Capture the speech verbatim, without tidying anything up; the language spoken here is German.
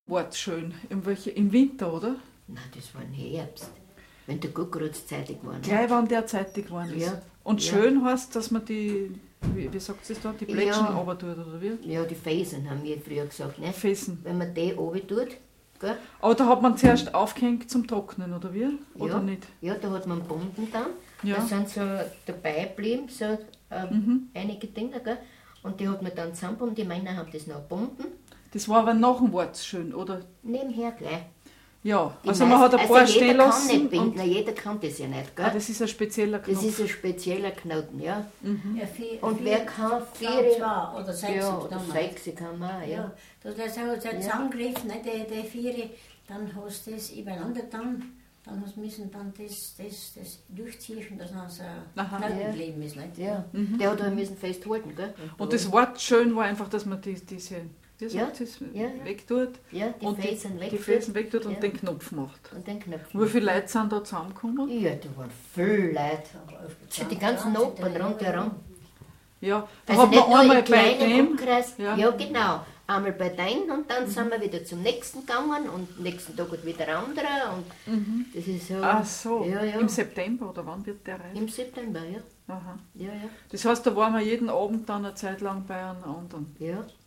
War schön. Im, welche, Im Winter, oder? Nein, das war im Herbst. Wenn der Guckerutz zeitig war. Ne? Gleich, wann der zeitig geworden ist. Ja. Und Ja. schön heißt, dass man die, wie, wie sagt es da, die Plätschen Ja. runter tut, oder wie? Ja, die Fesen haben wir früher gesagt. Ne? Fesen. Wenn man die runter tut, gell? Aber da hat man zuerst aufgehängt zum Trocknen, oder wie? Oder ja. nicht? Ja, da hat man Bunden dann. Ja. Da sind so dabei geblieben, so ähm, Mhm. einige Dinge. Gell? Und die hat man dann zusammengebunden. Die Männer haben das noch gebunden. Das war aber nach dem Wort schön, oder? Nebenher gleich. Ja, Die also man hat ein meisten- paar also stehen jeder kann lassen. nicht binden, Und, Nein, jeder kann das ja nicht. Gell? ah, das ist ein spezieller Knopf. Das ist ein spezieller Knoten, ja. Mhm. Ja, vier, Und vier, wer kann vier, vier zwei oder sechs ja, oder oder damals. sechs kann man auch, ja. Ja, da das hat Ja. ja. zusammengegriffen, ne, die, die vier, dann hast du das übereinander dann, dann hast du müssen dann das, das, das durchziehen, dass dann so Aha. Knoten Ja. geblieben ist. Nicht? Ja, Mhm. der hat auch müssen festhalten, gell? Und das Wort schön war einfach, dass man die, diese wie Ja, sagt das, ja, ja. wegtut Ja, die und Felsen die, weg. die Felsen wegtut und Ja. den Knopf macht. Und den Knopf. Wie viele Leute sind da zusammengekommen? Ja, da waren viele Leute. Die ganzen Nachbarn rundherum. Ja, da Also hat nicht man nur einmal im bei kleinen dem, Umkreis. Ja. Ja. genau. Einmal bei deinem und dann sind wir wieder zum nächsten gegangen und nächsten Tag hat wieder ein anderer. Und Mhm. das ist so. Ach so, Ja, ja. im September oder wann wird der rein? Im September, ja. Aha. Ja, ja. Das heißt, da waren wir jeden Abend dann eine Zeit lang bei einem anderen. Ja,